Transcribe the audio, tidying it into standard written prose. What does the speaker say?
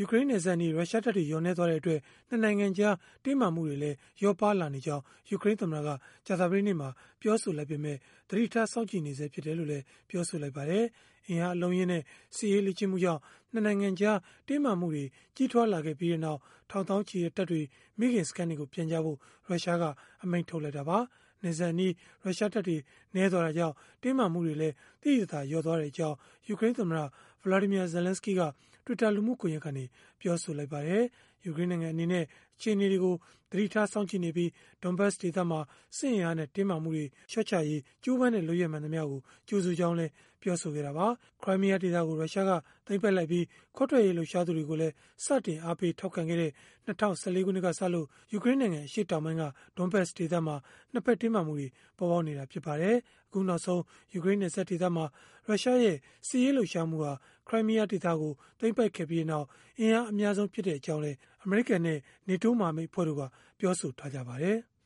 ယူကရိန်းနယ်စပ်အနီးရုရှားတပ်တွေလျော့နည်းသွားတဲ့အတွက် နှစ်နိုင်ငံကြားတင်းမာမှုတွေလည်းလျော့ပါးလာနေကြောင်း ယူကရိန်းသမ္မတကကြာသပတေးနေ့မှာပြောဆိုလိုက်ပေမဲ့ သတိထားစောင့်ကြည့်နေဆဲဖြစ်တယ်လို့လည်းပြောဆိုလိုက်ပါတယ်။ အင်အားအလုံးအရင်းနဲ့စစ်ရေးလေ့ကျင့်မှုကြောင့်နှစ်နိုင်ငံကြားတင်းမာမှုတွေကြီးထွားလာခဲ့ပြီးနောက် ထောင်သောင်းချီတဲ့တပ်တွေမိခင်စခန်းတွေကိုပြန်ကြဖို့ရုရှားကအမိန့်ထုတ်လိုက်တာပါ။ နယ်စပ်အနီးရုရှားတပ်တွေနည်းသွားတာကြောင့်တင်းမာမှုတွေလည်းသိသိသာသာလျော့သွားကြောင်း ယူကရိန်းသမ္မတ Volodymyr Zelenskyy က Twitter လူမှုကွန်ရက်ကနေပြောဆိုလိုက်ပါတယ်။ ယူကရိန်းနိုင်ငံအနေနဲ့အခြေအနေတွေကိုသတိထားစောင့်ကြည့်နေပြီး Donbas ဒေသမှာစစ်အင်အားနဲ့တင်းမာမှုတွေလျှော့ချရေးကြိုးပမ်းတဲ့လုပ်ရပ်မှန်သမျှကိုကြိုဆိုကြောင်းလည်းပြောဆိုခဲ့တာပါ။ ခရိုင်းမီးယားဒေသကိုရုရှားကသိမ်းပိုက်လိုက်ပြီးခွဲထွက်ရေးလှုပ်ရှားသူတွေကိုလည်းစတင်အားပေးထောက်ခံခဲ့တဲ့2014 ခုနှစ်ကစလို့ယူကရိန်းနိုင်ငံအရှေ့တောင်ပိုင်းက Donbas ဒေသမှာနှစ်ဖက်တင်းမာမှုတွေပေါ်ပေါက်နေတာဖြစ်ပါတယ်။ အခုနောက်ဆုံးယူကရိန်းနယ်စပ်ဒေသမှာရုရှားရဲ့စစ်ရေးလှုပ်ရှားမှုဟာခရိုင်းမီးယားဒေသကိုသိမ်းပိုက်ခဲ့ပြီးနောက်အင်အားအများဆုံးဖြစ်ကြောင်းလည်းအမေရိကန်နဲ့ NATO မဟာမိတ်အဖွဲ့တို့ကပြောဆိုထားကြပါတယ်။